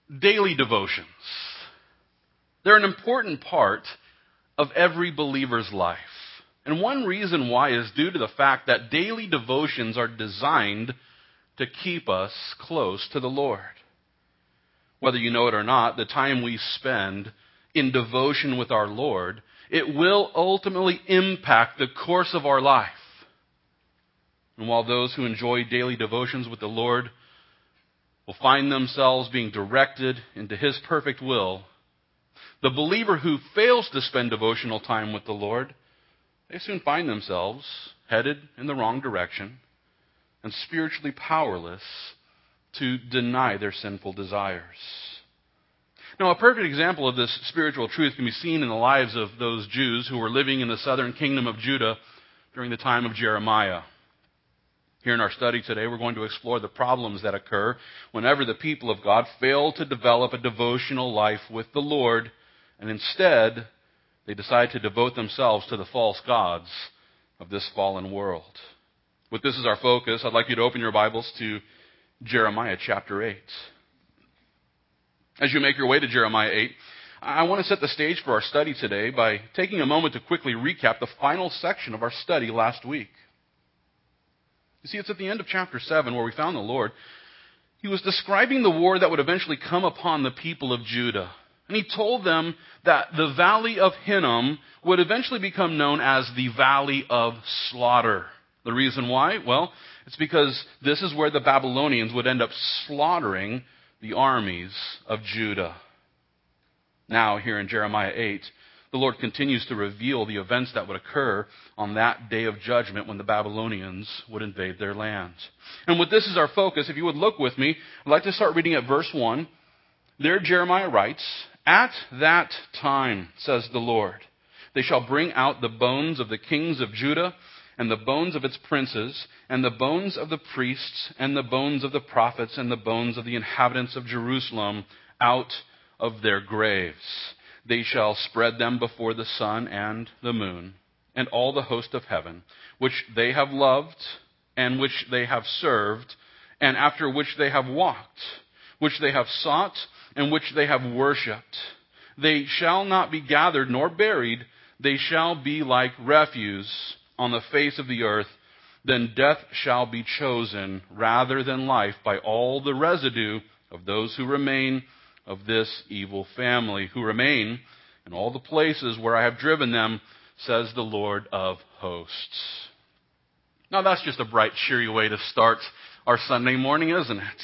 Daily devotions. They're an important part of every believer's life. And one reason why is due to the fact that daily devotions are designed to keep us close to the Lord. Whether you know it or not, the time we spend in devotion with our Lord, it will ultimately impact the course of our life. And while those who enjoy daily devotions with the Lord will find themselves being directed into His perfect will, the believer who fails to spend devotional time with the Lord, they soon find themselves headed in the wrong direction and spiritually powerless to deny their sinful desires. Now, a perfect example of this spiritual truth can be seen in the lives of those Jews who were living in the southern kingdom of Judah during the time of Jeremiah. Here in our study today, we're going to explore the problems that occur whenever the people of God fail to develop a devotional life with the Lord, and instead, they decide to devote themselves to the false gods of this fallen world. With this as our focus, I'd like you to open your Bibles to Jeremiah chapter 8. As you make your way to Jeremiah 8, I want to set the stage for our study today by taking a moment to quickly recap the final section of our study last week. You see, it's at the end of chapter 7 where we found the Lord. He was describing the war that would eventually come upon the people of Judah. And He told them that the valley of Hinnom would eventually become known as the Valley of Slaughter. The reason why? Well, it's because this is where the Babylonians would end up slaughtering the armies of Judah. Now, here in Jeremiah 8, the Lord continues to reveal the events that would occur on that day of judgment when the Babylonians would invade their land. And with this as our focus, if you would look with me, I'd like to start reading at verse 1. There Jeremiah writes, "At that time, says the Lord, they shall bring out the bones of the kings of Judah, and the bones of its princes, and the bones of the priests, and the bones of the prophets, and the bones of the inhabitants of Jerusalem out of their graves. They shall spread them before the sun and the moon, and all the host of heaven, which they have loved, and which they have served, and after which they have walked, which they have sought, and which they have worshipped. They shall not be gathered nor buried. They shall be like refuse on the face of the earth. Then death shall be chosen rather than life by all the residue of those who remain of this evil family, who remain in all the places where I have driven them, says the Lord of hosts." Now that's just a bright, cheery way to start our Sunday morning, isn't it?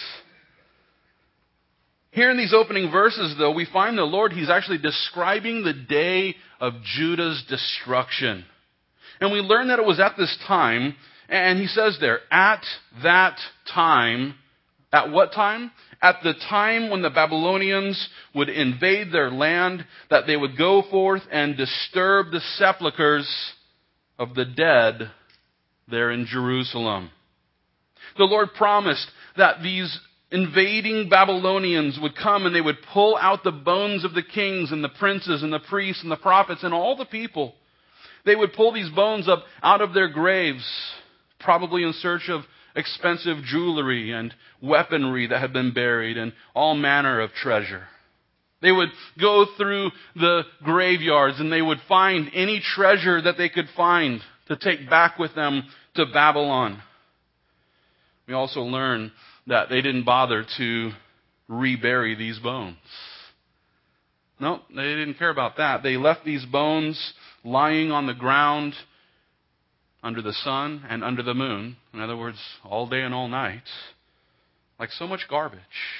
Here in these opening verses, though, we find the Lord, He's actually describing the day of Judah's destruction. And we learn that it was at this time, and He says there, at that time. At what time? At the time when the Babylonians would invade their land, that they would go forth and disturb the sepulchres of the dead there in Jerusalem. The Lord promised that these invading Babylonians would come and they would pull out the bones of the kings and the princes and the priests and the prophets and all the people. They would pull these bones up out of their graves, probably in search of expensive jewelry and weaponry that had been buried and all manner of treasure. They would go through the graveyards and they would find any treasure that they could find to take back with them to Babylon. We also learn that they didn't bother to rebury these bones. No, they didn't care about that. They left these bones lying on the ground under the sun and under the moon. In other words, all day and all night. Like so much garbage.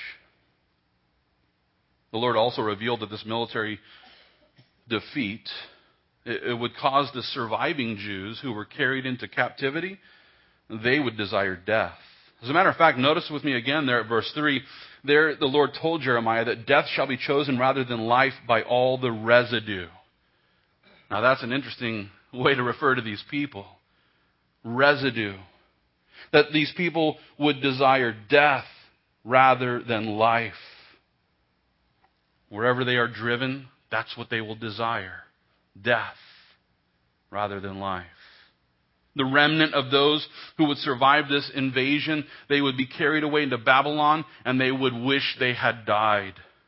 The Lord also revealed that this military defeat, it would cause the surviving Jews who were carried into captivity, they would desire death. As a matter of fact, notice with me again there at verse 3, there the Lord told Jeremiah that death shall be chosen rather than life by all the residue. Now that's an interesting way to refer to these people. Residue. That these people would desire death rather than life. Wherever they are driven, that's what they will desire. Death rather than life. The remnant of those who would survive this invasion, they would be carried away into Babylon and they would wish they had died.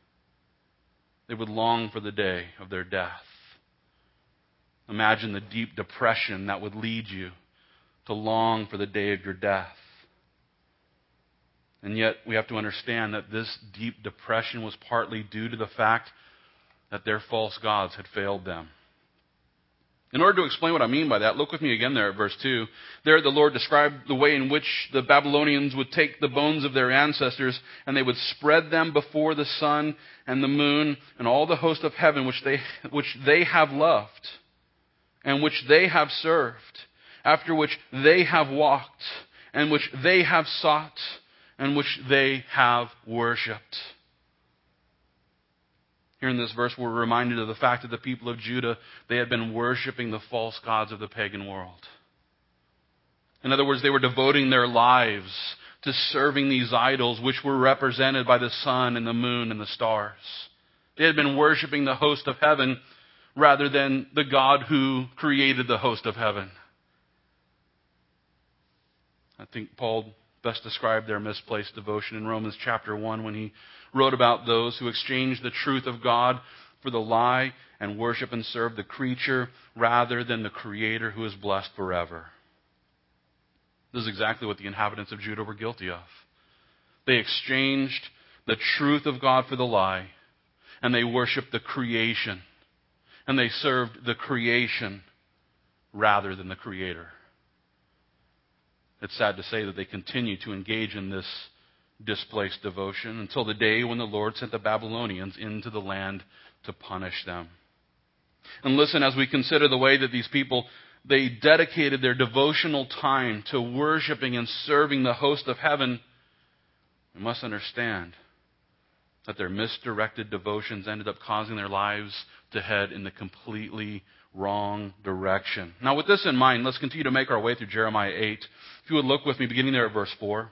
They would long for the day of their death. Imagine the deep depression that would lead you to long for the day of your death. And yet we have to understand that this deep depression was partly due to the fact that their false gods had failed them. In order to explain what I mean by that, look with me again there at verse 2. There the Lord described the way in which the Babylonians would take the bones of their ancestors and they would spread them before the sun and the moon and all the host of heaven which they have loved and which they have served, after which they have walked and which they have sought and which they have worshipped. Here in this verse, we're reminded of the fact that the people of Judah, they had been worshiping the false gods of the pagan world. In other words, they were devoting their lives to serving these idols, which were represented by the sun and the moon and the stars. They had been worshiping the host of heaven rather than the God who created the host of heaven. I think Paul best described their misplaced devotion in Romans chapter 1 when he wrote about those who exchanged the truth of God for the lie and worship and serve the creature rather than the Creator who is blessed forever. This is exactly what the inhabitants of Judah were guilty of. They exchanged the truth of God for the lie, and they worshiped the creation, and they served the creation rather than the Creator. It's sad to say that they continue to engage in this displaced devotion until the day when the Lord sent the Babylonians into the land to punish them. And listen, as we consider the way that these people, they dedicated their devotional time to worshiping and serving the host of heaven, we must understand that their misdirected devotions ended up causing their lives to head in the completely wrong direction. Now, with this in mind, let's continue to make our way through Jeremiah 8. If you would look with me, beginning there at verse 4.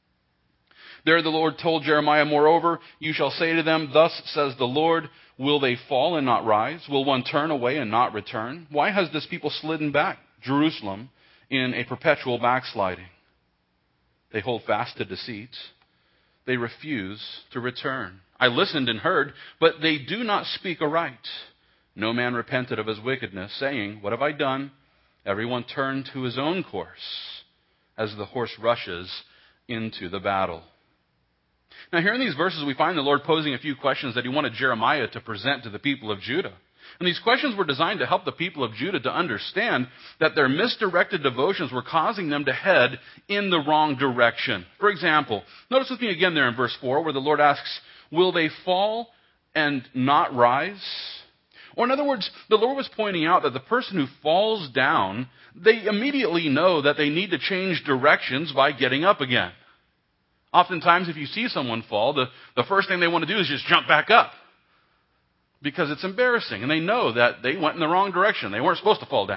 There the Lord told Jeremiah, moreover, you shall say to them, thus says the Lord, will they fall and not rise? Will one turn away and not return? Why has this people slidden back, Jerusalem, in a perpetual backsliding? They hold fast to deceit. They refuse to return. I listened and heard, but they do not speak aright. No man repented of his wickedness, saying, what have I done? Everyone turned to his own course, as the horse rushes into the battle. Now, here in these verses, we find the Lord posing a few questions that he wanted Jeremiah to present to the people of Judah. And these questions were designed to help the people of Judah to understand that their misdirected devotions were causing them to head in the wrong direction. For example, notice with me again there in verse 4 where the Lord asks, will they fall and not rise? Or in other words, the Lord was pointing out that the person who falls down, they immediately know that they need to change directions by getting up again. Oftentimes, if you see someone fall, the first thing they want to do is just jump back up. Because it's embarrassing. And they know that they went in the wrong direction. They weren't supposed to fall down.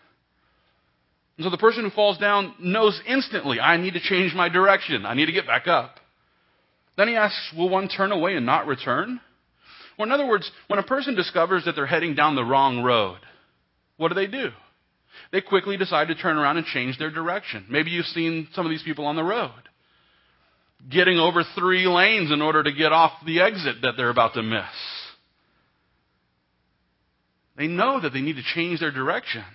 And so the person who falls down knows instantly, I need to change my direction. I need to get back up. Then he asks, will one turn away and not return? Or in other words, when a person discovers that they're heading down the wrong road, what do? They quickly decide to turn around and change their direction. Maybe you've seen some of these people on the road, getting over 3 lanes in order to get off the exit that they're about to miss. They know that they need to change their direction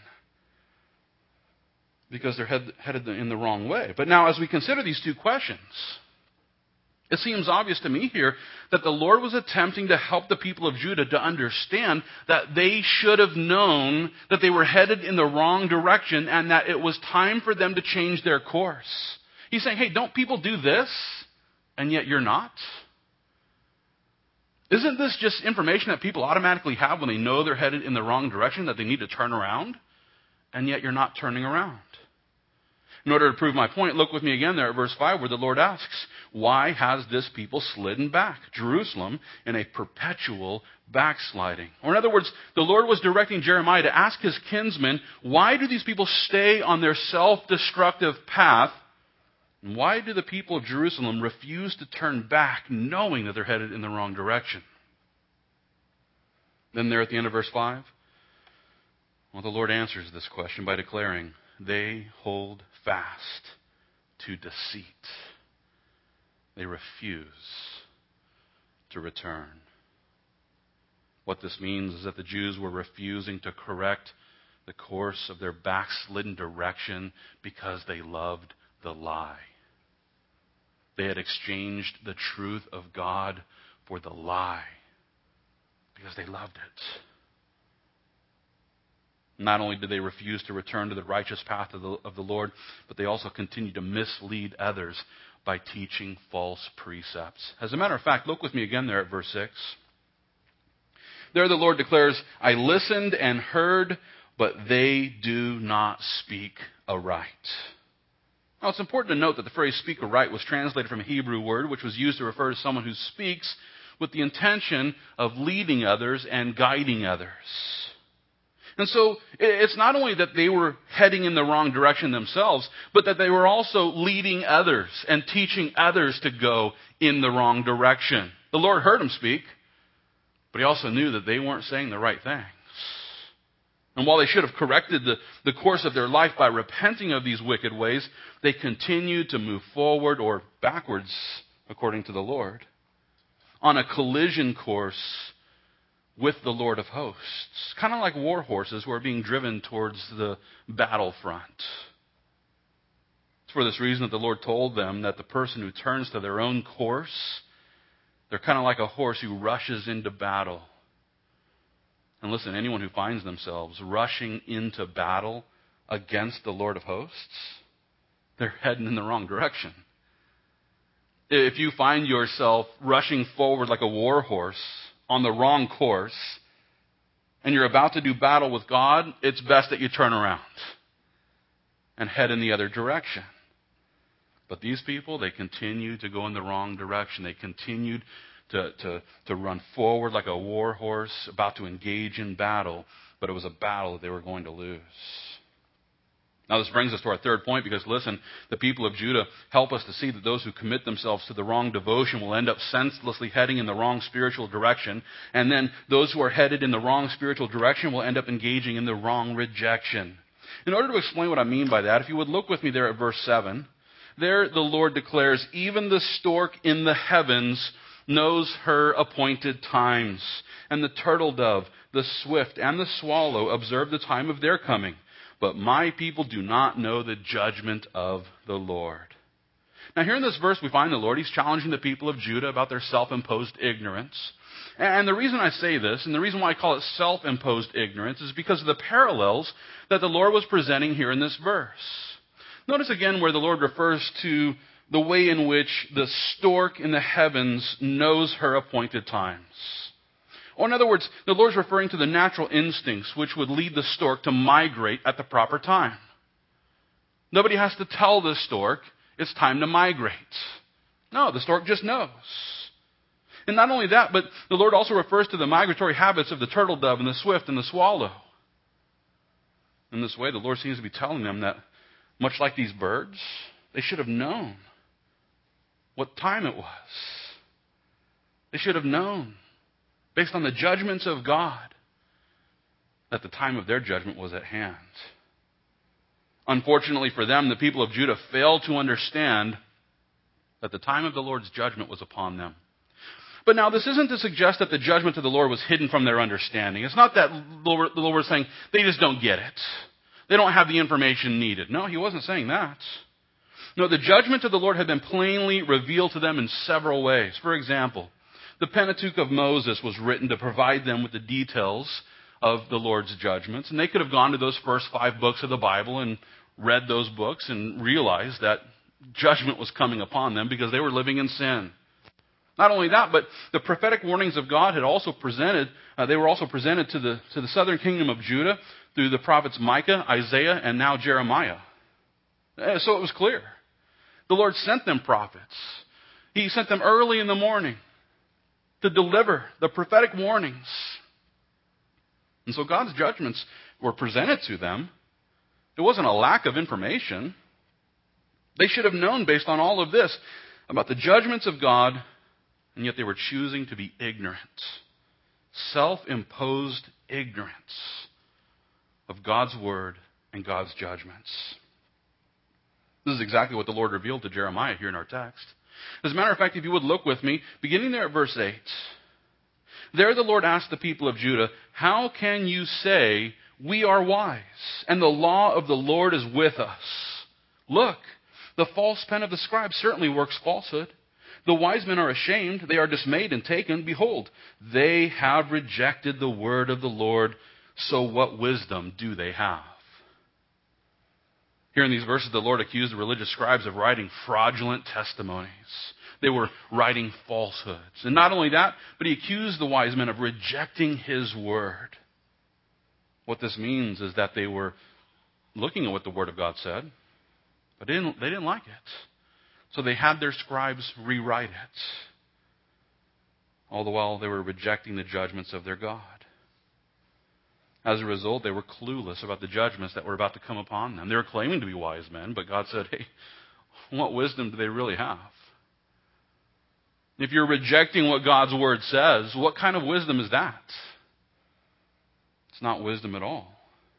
because they're headed in the wrong way. But now, as we consider these two questions, it seems obvious to me here that the Lord was attempting to help the people of Judah to understand that they should have known that they were headed in the wrong direction and that it was time for them to change their course. He's saying, hey, don't people do this, and yet you're not? Isn't this just information that people automatically have when they know they're headed in the wrong direction, that they need to turn around, and yet you're not turning around? In order to prove my point, look with me again there at verse 5 where the Lord asks, why has this people slidden back, Jerusalem, in a perpetual backsliding? Or in other words, the Lord was directing Jeremiah to ask his kinsmen, why do these people stay on their self-destructive path? And why do the people of Jerusalem refuse to turn back knowing that they're headed in the wrong direction? Then there at the end of verse 5, well, the Lord answers this question by declaring, they hold fast to deceit. They refuse to return. What this means is that the Jews were refusing to correct the course of their backslidden direction because they loved the lie. They had exchanged the truth of God for the lie because they loved it. Not only did they refuse to return to the righteous path of the Lord, but they also continued to mislead others by teaching false precepts. As a matter of fact, look with me again there at verse 6. There the Lord declares, I listened and heard, but they do not speak aright. Now it's important to note that the phrase speak aright was translated from a Hebrew word which was used to refer to someone who speaks with the intention of leading others and guiding others. And so it's not only that they were heading in the wrong direction themselves, but that they were also leading others and teaching others to go in the wrong direction. The Lord heard them speak, but he also knew that they weren't saying the right things. And while they should have corrected the course of their life by repenting of these wicked ways, they continued to move forward or backwards, according to the Lord, on a collision course with the Lord of hosts. Kind of like war horses who are being driven towards the battlefront. It's for this reason that the Lord told them that the person who turns to their own course, they're kind of like a horse who rushes into battle. And listen, anyone who finds themselves rushing into battle against the Lord of hosts, they're heading in the wrong direction. If you find yourself rushing forward like a war horse on the wrong course, and you're about to do battle with God, it's best that you turn around and head in the other direction. But these people, they continued to go in the wrong direction. They continued to run forward like a war horse about to engage in battle, but it was a battle that they were going to lose. Now this brings us to our third point because listen, the people of Judah help us to see that those who commit themselves to the wrong devotion will end up senselessly heading in the wrong spiritual direction, and then those who are headed in the wrong spiritual direction will end up engaging in the wrong rejection. In order to explain what I mean by that, if you would look with me there at verse 7, there the Lord declares, even the stork in the heavens knows her appointed times, and the turtle dove, the swift, and the swallow observe the time of their coming. But my people do not know the judgment of the Lord. Now here in this verse we find the Lord, he's challenging the people of Judah about their self-imposed ignorance. And the reason I say this, and the reason why I call it self-imposed ignorance, is because of the parallels that the Lord was presenting here in this verse. Notice again where the Lord refers to the way in which the stork in the heavens knows her appointed times. Or in other words, the Lord's referring to the natural instincts which would lead the stork to migrate at the proper time. Nobody has to tell the stork it's time to migrate. No, the stork just knows. And not only that, but the Lord also refers to the migratory habits of the turtle dove and the swift and the swallow. In this way, the Lord seems to be telling them that, much like these birds, they should have known what time it was. They should have known, based on the judgments of God, that the time of their judgment was at hand. Unfortunately for them, the people of Judah failed to understand that the time of the Lord's judgment was upon them. But now this isn't to suggest that the judgment of the Lord was hidden from their understanding. It's not that the Lord was saying they just don't get it. They don't have the information needed. No, he wasn't saying that. No, the judgment of the Lord had been plainly revealed to them in several ways. For example, the Pentateuch of Moses was written to provide them with the details of the Lord's judgments. And they could have gone to those first 5 books of the Bible and read those books and realized that judgment was coming upon them because they were living in sin. Not only that, but the prophetic warnings of God had also presented, they were also presented to the southern kingdom of Judah through the prophets Micah, Isaiah, and now Jeremiah. So it was clear. The Lord sent them prophets. He sent them early in the morning to deliver the prophetic warnings. And so God's judgments were presented to them. It wasn't a lack of information. They should have known based on all of this about the judgments of God, and yet they were choosing to be ignorant. Self-imposed ignorance of God's word and God's judgments. This is exactly what the Lord revealed to Jeremiah here in our text. As a matter of fact, if you would look with me, beginning there at verse 8. There the Lord asked the people of Judah, "How can you say, 'We are wise, and the law of the Lord is with us'? Look, the false pen of the scribe certainly works falsehood. The wise men are ashamed, they are dismayed and taken. Behold, they have rejected the word of the Lord, so what wisdom do they have?" Here in these verses, the Lord accused the religious scribes of writing fraudulent testimonies. They were writing falsehoods. And not only that, but he accused the wise men of rejecting his word. What this means is that they were looking at what the word of God said, but they didn't like it. So they had their scribes rewrite it. All the while they were rejecting the judgments of their God. As a result, they were clueless about the judgments that were about to come upon them. They were claiming to be wise men, but God said, "Hey, what wisdom do they really have?" If you're rejecting what God's word says, what kind of wisdom is that? It's not wisdom at all.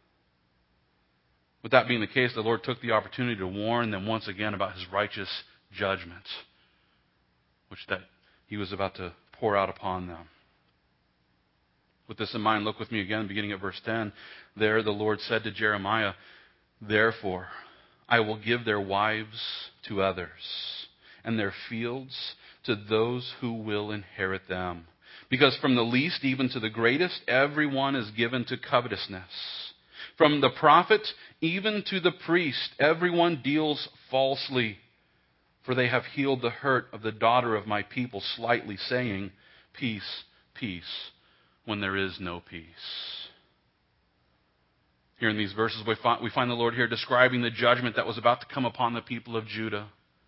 With that being the case, the Lord took the opportunity to warn them once again about his righteous judgment, which that he was about to pour out upon them. With this in mind, look with me again, beginning at verse 10. There the Lord said to Jeremiah, "Therefore I will give their wives to others, and their fields to those who will inherit them. Because from the least even to the greatest, everyone is given to covetousness. From the prophet even to the priest, everyone deals falsely. For they have healed the hurt of the daughter of my people slightly, saying, 'Peace, peace,' when there is no peace." Here in these verses, we find the Lord here describing the judgment that was about to come upon the people of Judah.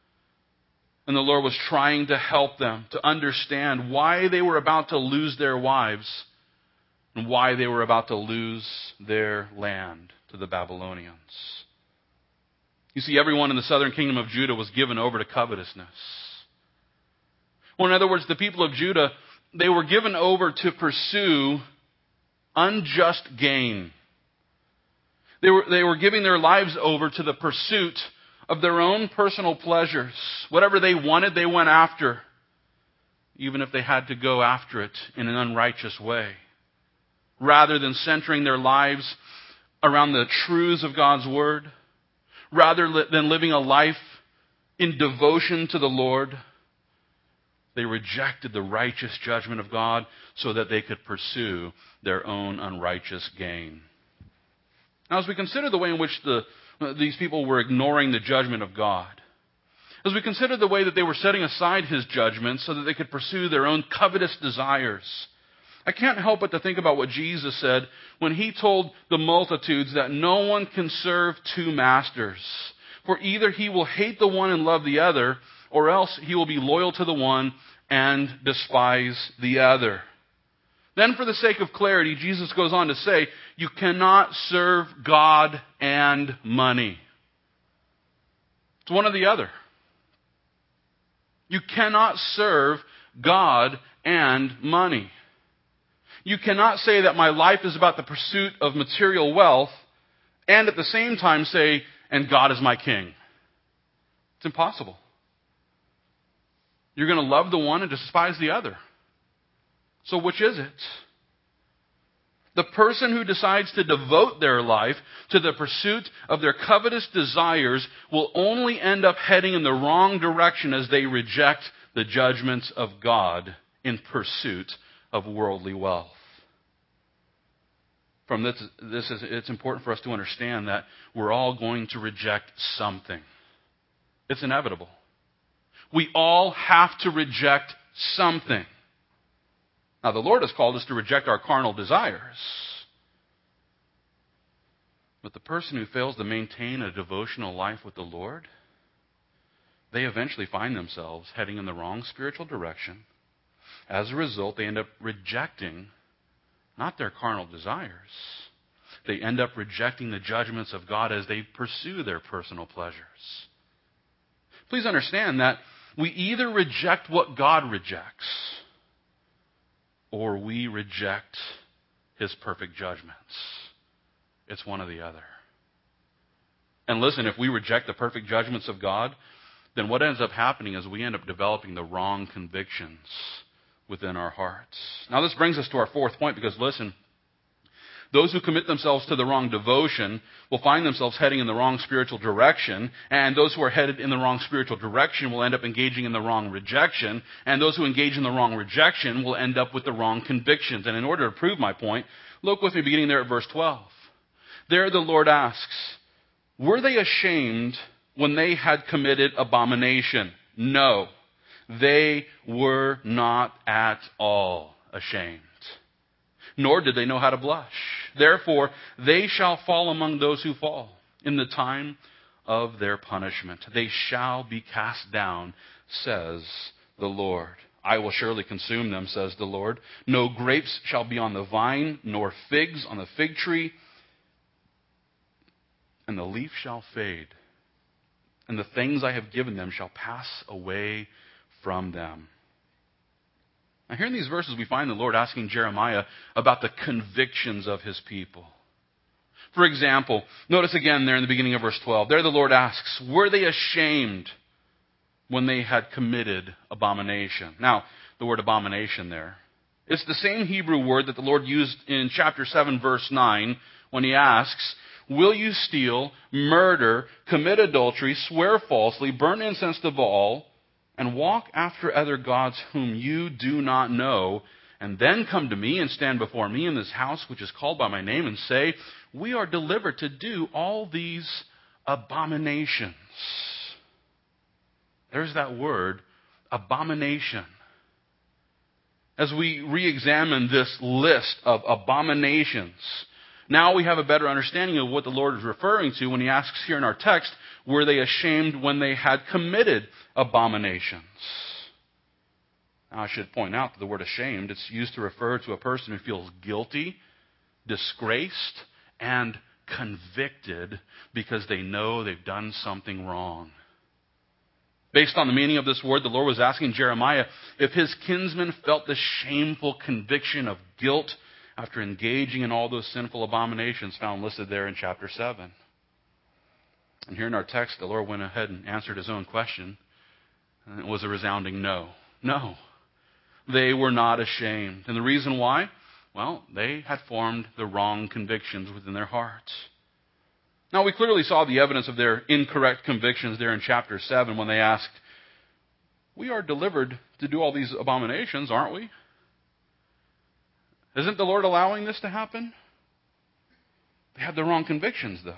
And the Lord was trying to help them to understand why they were about to lose their wives and why they were about to lose their land to the Babylonians. You see, everyone in the southern kingdom of Judah was given over to covetousness. Or in other words, the people of Judah, they were given over to pursue unjust gain. They were giving their lives over to the pursuit of their own personal pleasures. Whatever they wanted, they went after, even if they had to go after it in an unrighteous way. Rather than centering their lives around the truths of God's word, rather than living a life in devotion to the Lord, they rejected the righteous judgment of God so that they could pursue their own unrighteous gain. Now, as we consider the way in which these people were ignoring the judgment of God, as we consider the way that they were setting aside his judgment so that they could pursue their own covetous desires, I can't help but to think about what Jesus said when he told the multitudes that no one can serve two masters. For either he will hate the one and love the other, or else he will be loyal to the one and despise the other. Then, for the sake of clarity, Jesus goes on to say, you cannot serve God and money. It's one or the other. You cannot serve God and money. You cannot say that my life is about the pursuit of material wealth and at the same time say, and God is my king. It's impossible. You're going to love the one and despise the other. So which is it? The person who decides to devote their life to the pursuit of their covetous desires will only end up heading in the wrong direction as they reject the judgments of God in pursuit of worldly wealth. From this, it's important for us to understand that we're all going to reject something. It's inevitable. We all have to reject something. Now, the Lord has called us to reject our carnal desires. But the person who fails to maintain a devotional life with the Lord, they eventually find themselves heading in the wrong spiritual direction. As a result, they end up rejecting not their carnal desires. They end up rejecting the judgments of God as they pursue their personal pleasures. Please understand that we either reject what God rejects, or we reject his perfect judgments. It's one or the other. And listen, if we reject the perfect judgments of God, then what ends up happening is we end up developing the wrong convictions within our hearts. Now this brings us to our fourth point, because listen, those who commit themselves to the wrong devotion will find themselves heading in the wrong spiritual direction, and those who are headed in the wrong spiritual direction will end up engaging in the wrong rejection, and those who engage in the wrong rejection will end up with the wrong convictions. And in order to prove my point, look with me beginning there at verse 12. There the Lord asks, were they ashamed when they had committed abomination? No, they were not at all ashamed, nor did they know how to blush. Therefore, they shall fall among those who fall in the time of their punishment. They shall be cast down, says the Lord. I will surely consume them, says the Lord. No grapes shall be on the vine, nor figs on the fig tree, and the leaf shall fade, and the things I have given them shall pass away from them. Now, here in these verses, we find the Lord asking Jeremiah about the convictions of his people. For example, notice again there in the beginning of verse 12. There the Lord asks, were they ashamed when they had committed abomination? Now, the word abomination there, it's the same Hebrew word that the Lord used in chapter 7, verse 9, when he asks, will you steal, murder, commit adultery, swear falsely, burn incense to Baal, and walk after other gods whom you do not know, and then come to me and stand before me in this house which is called by my name, and say, we are delivered to do all these abominations. There's that word, abomination. As we re-examine this list of abominations, now we have a better understanding of what the Lord is referring to when he asks here in our text, were they ashamed when they had committed abominations? Now, I should point out that the word ashamed, it's used to refer to a person who feels guilty, disgraced, and convicted because they know they've done something wrong. Based on the meaning of this word, the Lord was asking Jeremiah if his kinsmen felt the shameful conviction of guilt after engaging in all those sinful abominations found listed there in chapter 7. And here in our text, the Lord went ahead and answered his own question. And it was a resounding no. No. They were not ashamed. And the reason why? Well, they had formed the wrong convictions within their hearts. Now, we clearly saw the evidence of their incorrect convictions there in chapter 7 when they asked, we are delivered to do all these abominations, aren't we? Isn't the Lord allowing this to happen? They had the wrong convictions, though.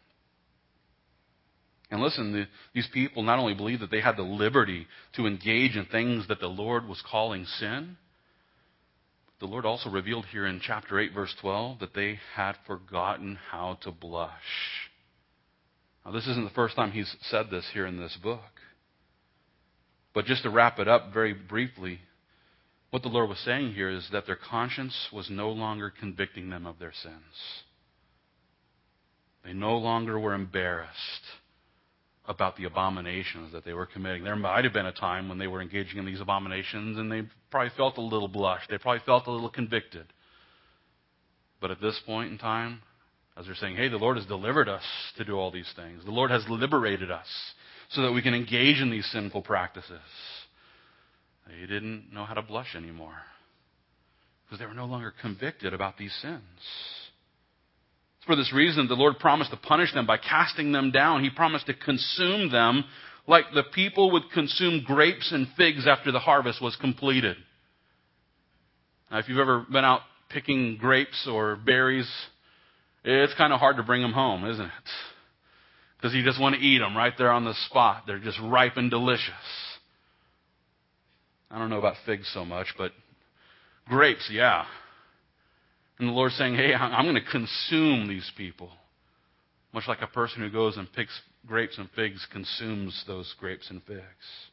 And listen, these people not only believed that they had the liberty to engage in things that the Lord was calling sin, the Lord also revealed here in chapter 8, verse 12, that they had forgotten how to blush. Now, this isn't the first time he's said this here in this book. But just to wrap it up very briefly, what the Lord was saying here is that their conscience was no longer convicting them of their sins. They no longer were embarrassed about the abominations that they were committing. There might have been a time when they were engaging in these abominations and they probably felt a little blush. They probably felt a little convicted. But at this point in time, as they're saying, hey, the Lord has delivered us to do all these things. The Lord has liberated us so that we can engage in these sinful practices. They didn't know how to blush anymore because they were no longer convicted about these sins. For this reason, the Lord promised to punish them by casting them down. He promised to consume them like the people would consume grapes and figs after the harvest was completed. Now, if you've ever been out picking grapes or berries, it's kind of hard to bring them home, isn't it? Because you just want to eat them right there on the spot. They're just ripe and delicious. I don't know about figs so much, but grapes, yeah. And the Lord's saying, hey, I'm going to consume these people. Much like a person who goes and picks grapes and figs consumes those grapes and figs.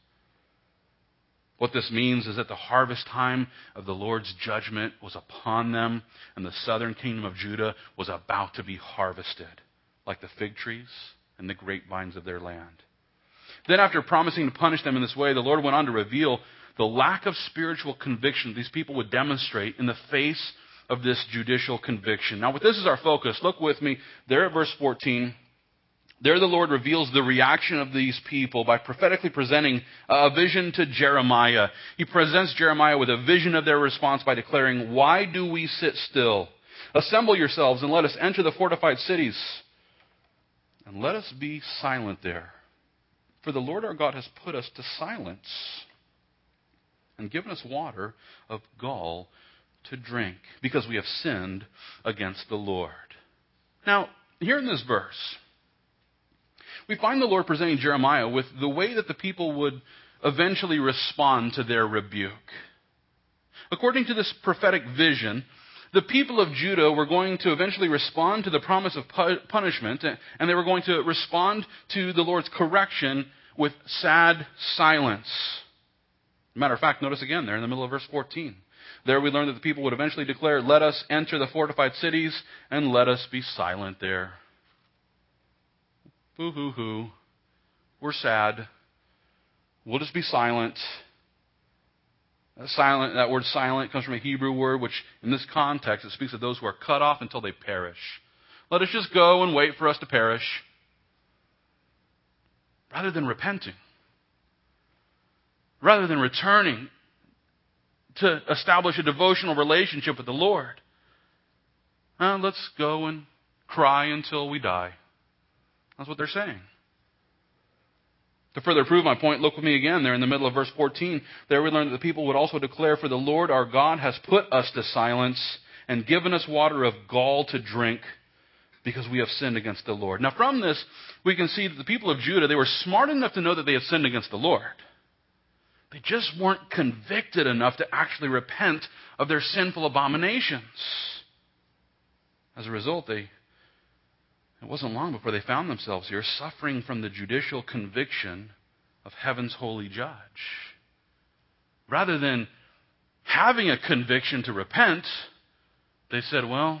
What this means is that the harvest time of the Lord's judgment was upon them, and the southern kingdom of Judah was about to be harvested, like the fig trees and the grapevines of their land. Then after promising to punish them in this way, the Lord went on to reveal the lack of spiritual conviction these people would demonstrate in the face of this judicial conviction. Now, with this as our focus, look with me there at verse 14. There the Lord reveals the reaction of these people by prophetically presenting a vision to Jeremiah. He presents Jeremiah with a vision of their response by declaring, "Why do we sit still? Assemble yourselves and let us enter the fortified cities. And let us be silent there. For the Lord our God has put us to silence and given us water of gall to drink, because we have sinned against the Lord." Now, here in this verse, we find the Lord presenting Jeremiah with the way that the people would eventually respond to their rebuke. According to this prophetic vision, the people of Judah were going to eventually respond to the promise of punishment, and they were going to respond to the Lord's correction with sad silence. Matter of fact, notice again there in the middle of verse 14. There we learn that the people would eventually declare, "Let us enter the fortified cities, and let us be silent there." Boo-hoo-hoo. We're sad. We'll just be silent. That word silent comes from a Hebrew word, which in this context, it speaks of those who are cut off until they perish. Let us just go and wait for us to perish. Rather than repenting. Rather than returning to establish a devotional relationship with the Lord. Let's go and cry until we die. That's what they're saying. To further prove my point, look with me again there in the middle of verse 14. There we learn that the people would also declare, "For the Lord our God has put us to silence and given us water of gall to drink, because we have sinned against the Lord." Now from this, we can see that the people of Judah, they were smart enough to know that they had sinned against the Lord. They just weren't convicted enough to actually repent of their sinful abominations. As a result, it wasn't long before they found themselves here suffering from the judicial conviction of heaven's holy judge. Rather than having a conviction to repent, they said, "Well,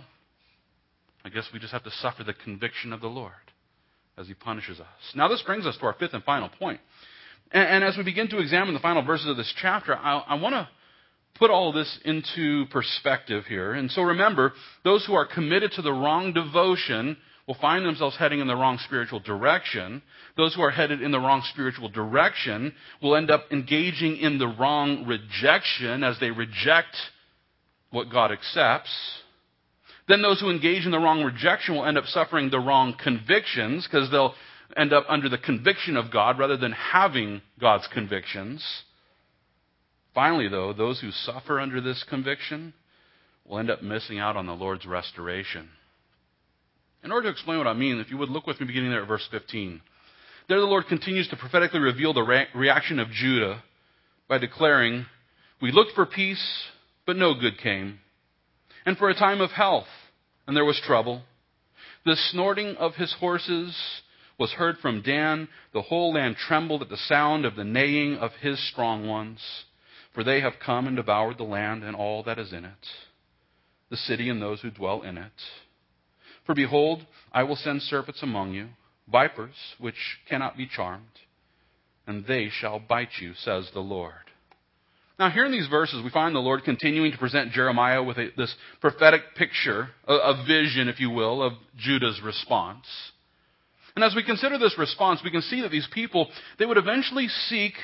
I guess we just have to suffer the conviction of the Lord as He punishes us." Now this brings us to our fifth and final point. And as we begin to examine the final verses of this chapter, I want to put all of this into perspective here. And so remember, those who are committed to the wrong devotion will find themselves heading in the wrong spiritual direction. Those who are headed in the wrong spiritual direction will end up engaging in the wrong rejection as they reject what God accepts. Then those who engage in the wrong rejection will end up suffering the wrong convictions, because they'll end up under the conviction of God rather than having God's convictions. Finally, though, those who suffer under this conviction will end up missing out on the Lord's restoration. In order to explain what I mean, if you would look with me beginning there at verse 15. There the Lord continues to prophetically reveal the reaction of Judah by declaring, "We looked for peace, but no good came. And for a time of health, and there was trouble. The snorting of his horses was heard from Dan. The whole land trembled at the sound of the neighing of his strong ones. For they have come and devoured the land and all that is in it, the city and those who dwell in it. For behold, I will send serpents among you, vipers which cannot be charmed, and they shall bite you, says the Lord." Now here in these verses, we find the Lord continuing to present Jeremiah with this prophetic picture, a vision, if you will, of Judah's response. And as we consider this response, we can see that these people, they would eventually seek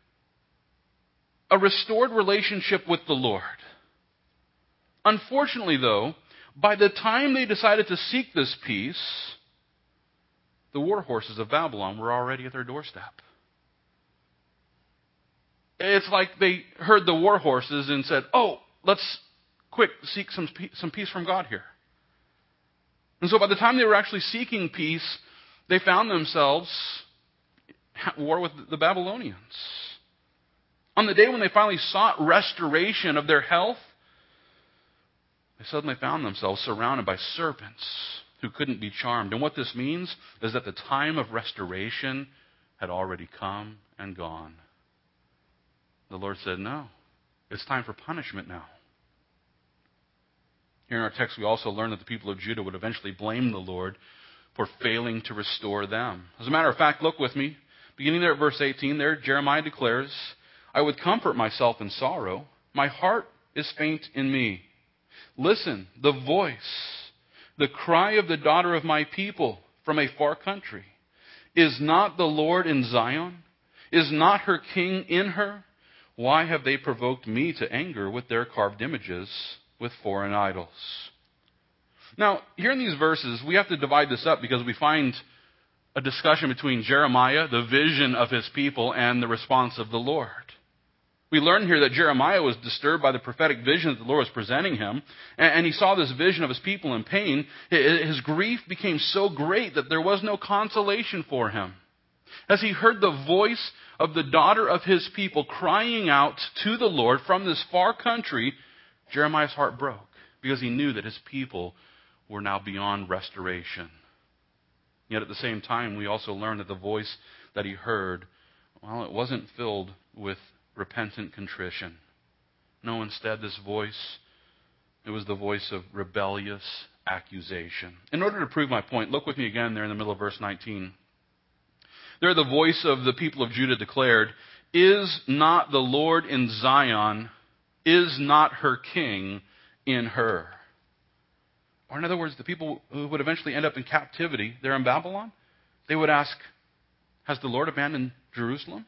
a restored relationship with the Lord. Unfortunately, though, by the time they decided to seek this peace, the war horses of Babylon were already at their doorstep. It's like they heard the war horses and said, "Oh, let's quick seek some peace from God here." And so by the time they were actually seeking peace, they found themselves at war with the Babylonians. On the day when they finally sought restoration of their health, they suddenly found themselves surrounded by serpents who couldn't be charmed. And what this means is that the time of restoration had already come and gone. The Lord said, "No, it's time for punishment now." Here in our text, we also learn that the people of Judah would eventually blame the Lord for failing to restore them. As a matter of fact, look with me. Beginning there at verse 18, there Jeremiah declares, "I would comfort myself in sorrow. My heart is faint in me. Listen, the voice, the cry of the daughter of my people from a far country. Is not the Lord in Zion? Is not her king in her? Why have they provoked me to anger with their carved images, with foreign idols? Now, here in these verses, we have to divide this up because we find a discussion between Jeremiah, the vision of his people, and the response of the Lord. We learn here that Jeremiah was disturbed by the prophetic vision that the Lord was presenting him, and he saw this vision of his people in pain. His grief became so great that there was no consolation for him. As he heard the voice of the daughter of his people crying out to the Lord from this far country, Jeremiah's heart broke because he knew that his people were now beyond restoration. Yet at the same time, we also learn that the voice that he heard, well, it wasn't filled with repentant contrition. No, instead, this voice, it was the voice of rebellious accusation. In order to prove my point, look with me again there in the middle of verse 19. There the voice of the people of Judah declared, "Is not the Lord in Zion? Is not her king in her?" Or in other words, the people who would eventually end up in captivity there in Babylon, they would ask, has the Lord abandoned Jerusalem?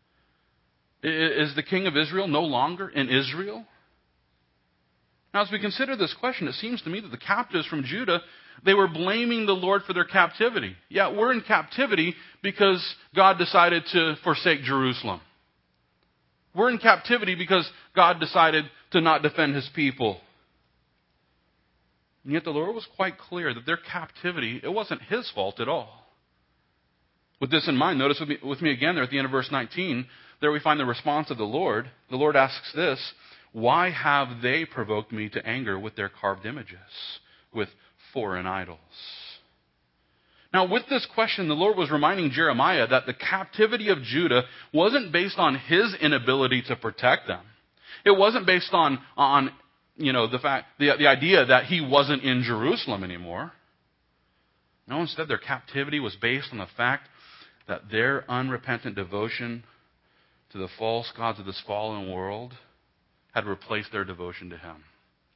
Is the king of Israel no longer in Israel? Now, as we consider this question, it seems to me that the captives from Judah, they were blaming the Lord for their captivity. Yeah, we're in captivity because God decided to forsake Jerusalem. We're in captivity because God decided to not defend his people. And yet the Lord was quite clear that their captivity, it wasn't his fault at all. With this in mind, notice with me again there at the end of verse 19, there we find the response of the Lord. The Lord asks this, "Why have they provoked me to anger with their carved images, with foreign idols?" Now, with this question, the Lord was reminding Jeremiah that the captivity of Judah wasn't based on his inability to protect them. It wasn't based on the idea that he wasn't in Jerusalem anymore. No, instead, their captivity was based on the fact that their unrepentant devotion to the false gods of this fallen world had replaced their devotion to him.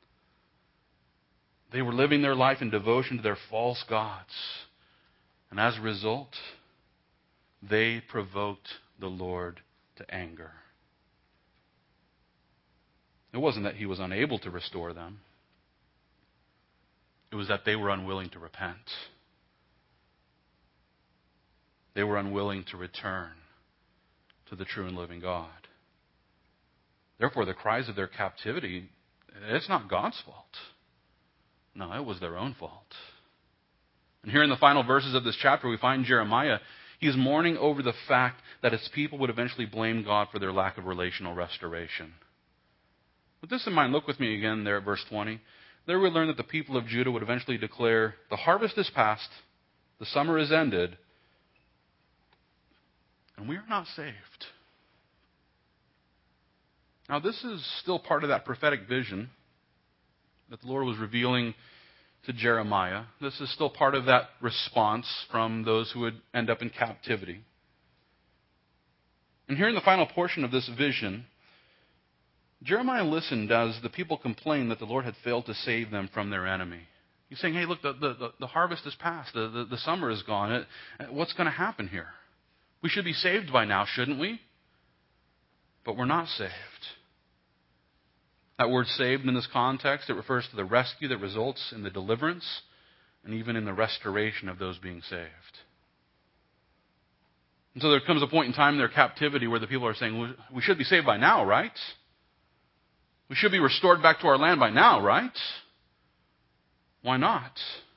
They were living their life in devotion to their false gods. And as a result, they provoked the Lord to anger. It wasn't that he was unable to restore them. It was that they were unwilling to repent. They were unwilling to return to the true and living God. Therefore, the cries of their captivity, it's not God's fault. No, it was their own fault. And here in the final verses of this chapter, we find Jeremiah. He's mourning over the fact that his people would eventually blame God for their lack of relational restoration. With this in mind, look with me again there at verse 20. There we learn that the people of Judah would eventually declare, "The harvest is past, the summer is ended, and we are not saved." Now, this is still part of that prophetic vision that the Lord was revealing to Jeremiah. This is still part of that response from those who would end up in captivity. And here in the final portion of this vision, Jeremiah listened as the people complained that the Lord had failed to save them from their enemy. He's saying, hey, look, the harvest is past. The summer is gone. What's going to happen here? We should be saved by now, shouldn't we? But we're not saved. That word saved in this context, it refers to the rescue that results in the deliverance and even in the restoration of those being saved. And so there comes a point in time in their captivity where the people are saying, we should be saved by now, right? We should be restored back to our land by now, right? Why not?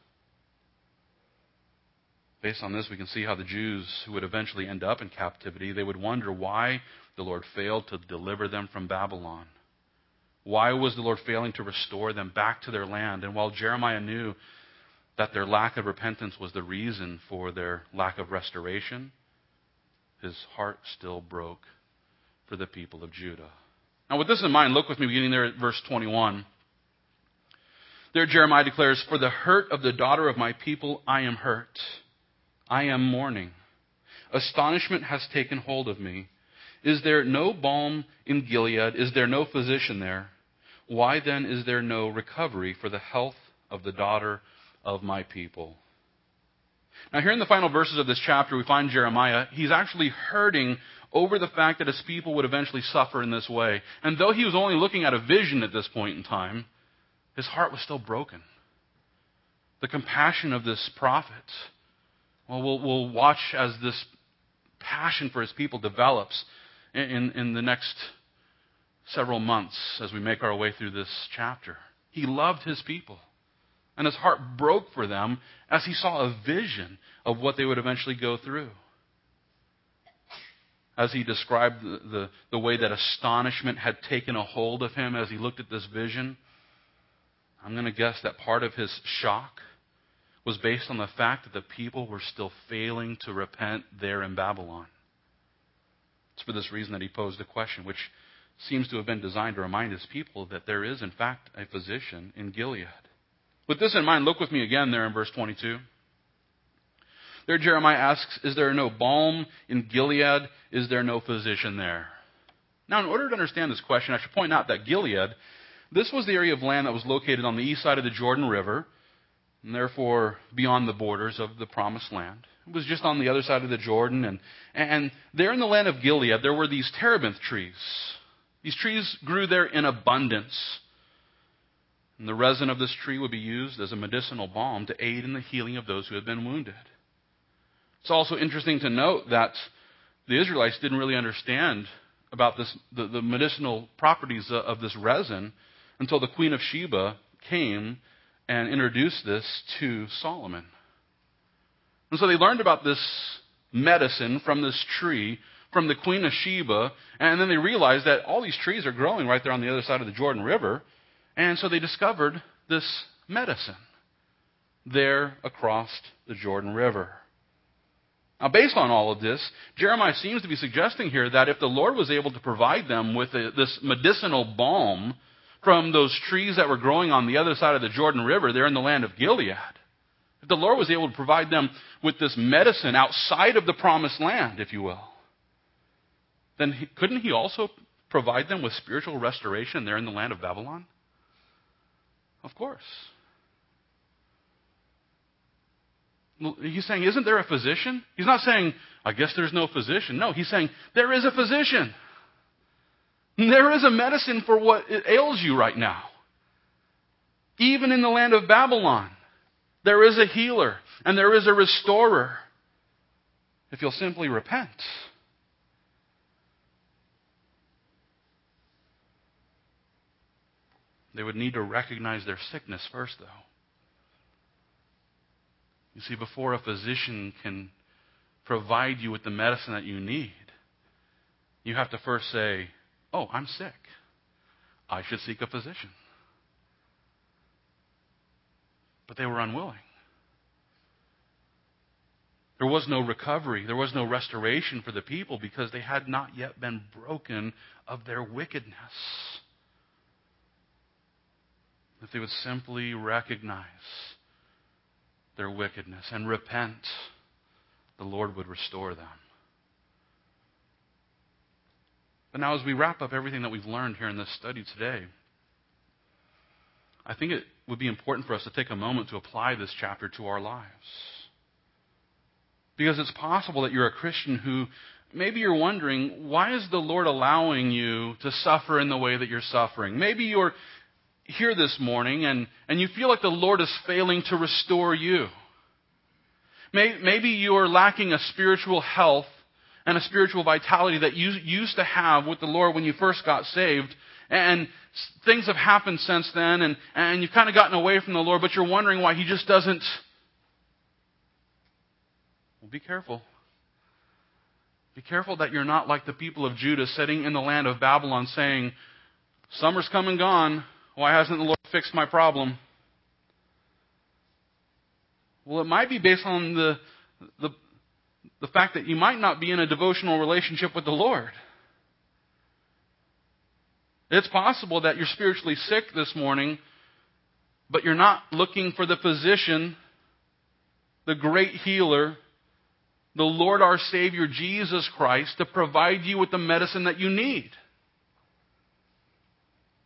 Based on this, we can see how the Jews who would eventually end up in captivity, they would wonder why the Lord failed to deliver them from Babylon. Why was the Lord failing to restore them back to their land? And while Jeremiah knew that their lack of repentance was the reason for their lack of restoration, his heart still broke for the people of Judah. Now, with this in mind, look with me beginning there at verse 21. There Jeremiah declares, "For the hurt of the daughter of my people I am hurt. I am mourning. Astonishment has taken hold of me. Is there no balm in Gilead? Is there no physician there? Why then is there no recovery for the health of the daughter of my people?" Now, here in the final verses of this chapter, we find Jeremiah. He's actually hurting over the fact that his people would eventually suffer in this way. And though he was only looking at a vision at this point in time, his heart was still broken. The compassion of this prophet, well, we'll watch as this passion for his people develops in the next several months as we make our way through this chapter. He loved his people, and his heart broke for them as he saw a vision of what they would eventually go through. As he described the way that astonishment had taken a hold of him as he looked at this vision, I'm going to guess that part of his shock was based on the fact that the people were still failing to repent there in Babylon. It's for this reason that he posed a question, which seems to have been designed to remind his people that there is, in fact, a physician in Gilead. With this in mind, look with me again there in verse 22. There Jeremiah asks, is there no balm in Gilead? Is there no physician there? Now, in order to understand this question, I should point out that Gilead, this was the area of land that was located on the east side of the Jordan River, and therefore beyond the borders of the Promised Land. It was just on the other side of the Jordan. And there in the land of Gilead, there were these terebinth trees. These trees grew there in abundance. And the resin of this tree would be used as a medicinal balm to aid in the healing of those who had been wounded. It's also interesting to note that the Israelites didn't really understand about the medicinal properties of this resin until the Queen of Sheba came and introduced this to Solomon. And so they learned about this medicine from this tree, from the Queen of Sheba, and then they realized that all these trees are growing right there on the other side of the Jordan River, and so they discovered this medicine there across the Jordan River. Now, based on all of this, Jeremiah seems to be suggesting here that if the Lord was able to provide them with this medicinal balm from those trees that were growing on the other side of the Jordan River there in the land of Gilead, if the Lord was able to provide them with this medicine outside of the Promised Land, if you will, then couldn't he also provide them with spiritual restoration there in the land of Babylon? Of course. He's saying, isn't there a physician? He's not saying, I guess there's no physician. No, he's saying, there is a physician. There is a medicine for what ails you right now. Even in the land of Babylon, there is a healer and there is a restorer if you'll simply repent. They would need to recognize their sickness first, though. You see, before a physician can provide you with the medicine that you need, you have to first say, oh, I'm sick. I should seek a physician. But they were unwilling. There was no recovery. There was no restoration for the people because they had not yet been broken of their wickedness. If they would simply recognize their wickedness and repent, the Lord would restore them. But now as we wrap up everything that we've learned here in this study today, I think it would be important for us to take a moment to apply this chapter to our lives. Because it's possible that you're a Christian who maybe you're wondering, why is the Lord allowing you to suffer in the way that you're suffering? Maybe you're here this morning and you feel like the Lord is failing to restore you. Maybe you're lacking a spiritual health and a spiritual vitality that you used to have with the Lord when you first got saved. And things have happened since then and you've kind of gotten away from the Lord, but you're wondering why He just doesn't. Well, be careful. Be careful that you're not like the people of Judah sitting in the land of Babylon saying, summer's come and gone. Why hasn't the Lord fixed my problem? Well, it might be based on the fact that you might not be in a devotional relationship with the Lord. It's possible that you're spiritually sick this morning, but you're not looking for the physician, the great healer, the Lord our Savior, Jesus Christ, to provide you with the medicine that you need.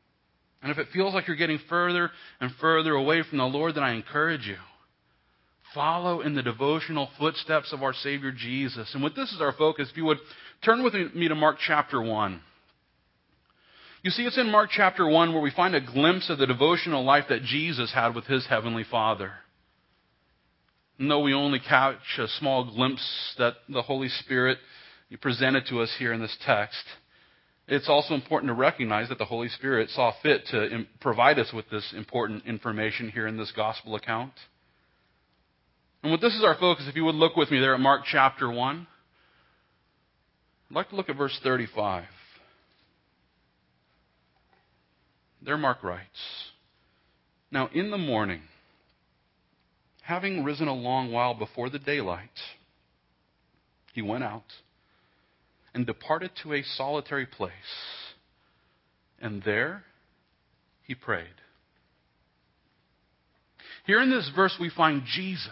And if it feels like you're getting further and further away from the Lord, then I encourage you, follow in the devotional footsteps of our Savior Jesus. And with this as our focus, if you would turn with me to Mark chapter 1. You see, it's in Mark chapter 1 where we find a glimpse of the devotional life that Jesus had with his heavenly Father. And though we only catch a small glimpse that the Holy Spirit presented to us here in this text, it's also important to recognize that the Holy Spirit saw fit to provide us with this important information here in this gospel account. And with this as our focus, if you would look with me there at Mark chapter 1, I'd like to look at verse 35. There Mark writes, "Now in the morning, having risen a long while before the daylight, he went out and departed to a solitary place, and there he prayed." Here in this verse we find Jesus,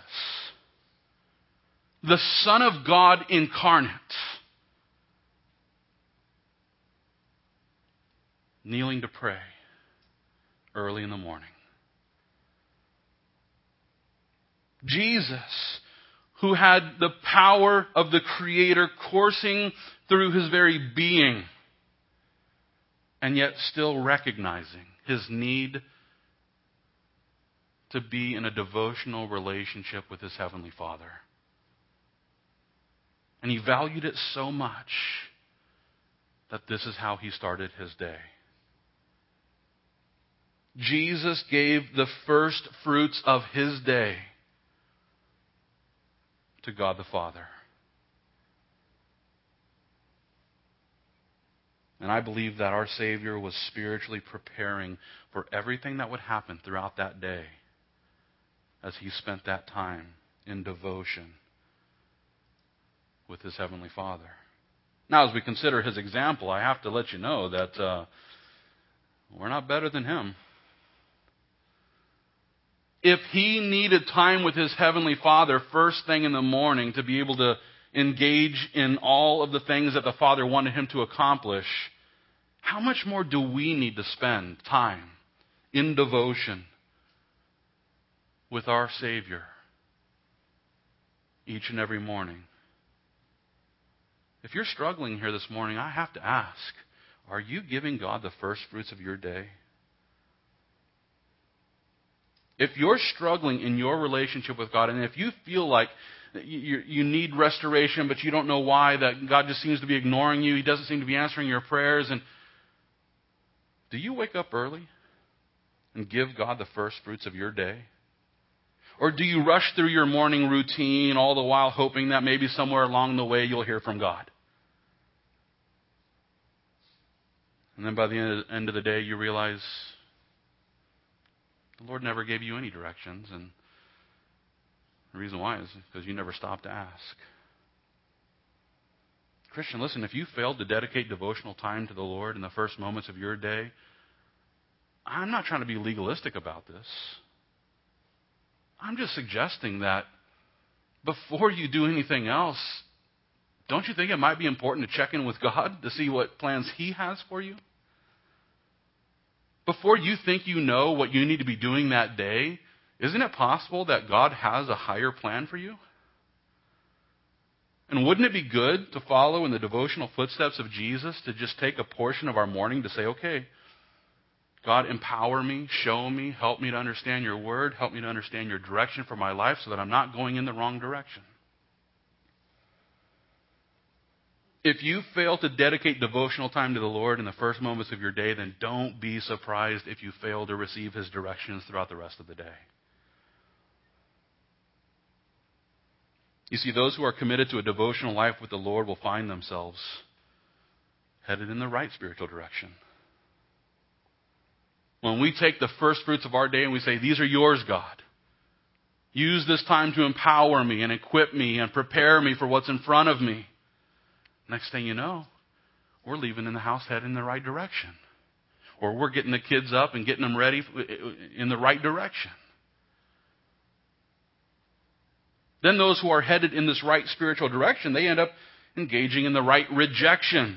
the Son of God incarnate, kneeling to pray early in the morning. Jesus, who had the power of the Creator coursing through his very being, and yet still recognizing his need to be in a devotional relationship with his Heavenly Father. And he valued it so much that this is how he started his day. Jesus gave the first fruits of his day to God the Father. And I believe that our Savior was spiritually preparing for everything that would happen throughout that day as he spent that time in devotion with his Heavenly Father. Now, as we consider his example, I have to let you know that we're not better than him. If he needed time with his Heavenly Father first thing in the morning to be able to engage in all of the things that the Father wanted him to accomplish, how much more do we need to spend time in devotion with our Savior each and every morning? If you're struggling here this morning, I have to ask, are you giving God the first fruits of your day? If you're struggling in your relationship with God, and if you feel like you need restoration, but you don't know why, that God just seems to be ignoring you, he doesn't seem to be answering your prayers, and do you wake up early and give God the first fruits of your day? Or do you rush through your morning routine all the while hoping that maybe somewhere along the way you'll hear from God? And then by the end of the day you realize the Lord never gave you any directions, and the reason why is because you never stopped to ask. Christian, listen, if you failed to dedicate devotional time to the Lord in the first moments of your day, I'm not trying to be legalistic about this. I'm just suggesting that before you do anything else, don't you think it might be important to check in with God to see what plans he has for you? Before you think you know what you need to be doing that day, isn't it possible that God has a higher plan for you? And wouldn't it be good to follow in the devotional footsteps of Jesus, to just take a portion of our morning to say, okay, God, empower me, show me, help me to understand your word, help me to understand your direction for my life so that I'm not going in the wrong direction. If you fail to dedicate devotional time to the Lord in the first moments of your day, then don't be surprised if you fail to receive his directions throughout the rest of the day. You see, those who are committed to a devotional life with the Lord will find themselves headed in the right spiritual direction. When we take the first fruits of our day and we say, these are yours, God. Use this time to empower me and equip me and prepare me for what's in front of me. Next thing you know, we're leaving in the house heading in the right direction. Or we're getting the kids up and getting them ready in the right direction. Then those who are headed in this right spiritual direction, they end up engaging in the right rejections.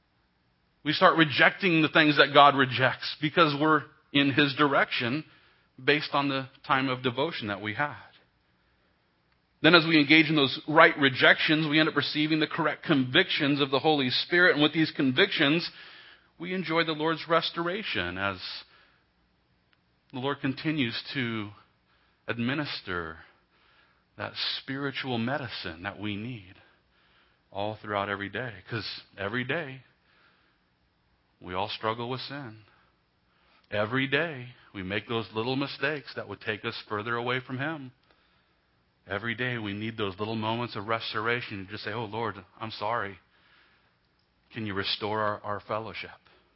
We start rejecting the things that God rejects because we're in his direction based on the time of devotion that we had. Then as we engage in those right rejections, we end up receiving the correct convictions of the Holy Spirit. And with these convictions, we enjoy the Lord's restoration as the Lord continues to administer that spiritual medicine that we need all throughout every day. Because every day, we all struggle with sin. Every day, we make those little mistakes that would take us further away from Him. Every day, we need those little moments of restoration. You just say, oh, Lord, I'm sorry. Can you restore our fellowship?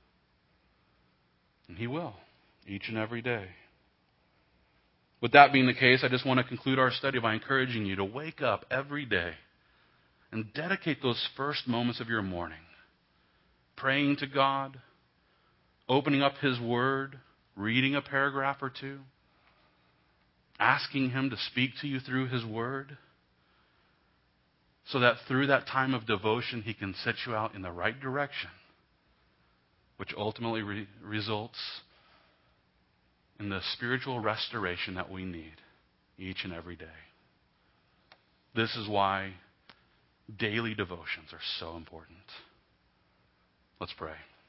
And He will, each and every day. With that being the case, I just want to conclude our study by encouraging you to wake up every day and dedicate those first moments of your morning praying to God, opening up His Word, reading a paragraph or two, asking Him to speak to you through His Word, so that through that time of devotion, He can set you out in the right direction, which ultimately results in the spiritual restoration that we need each and every day. This is why daily devotions are so important. Let's pray.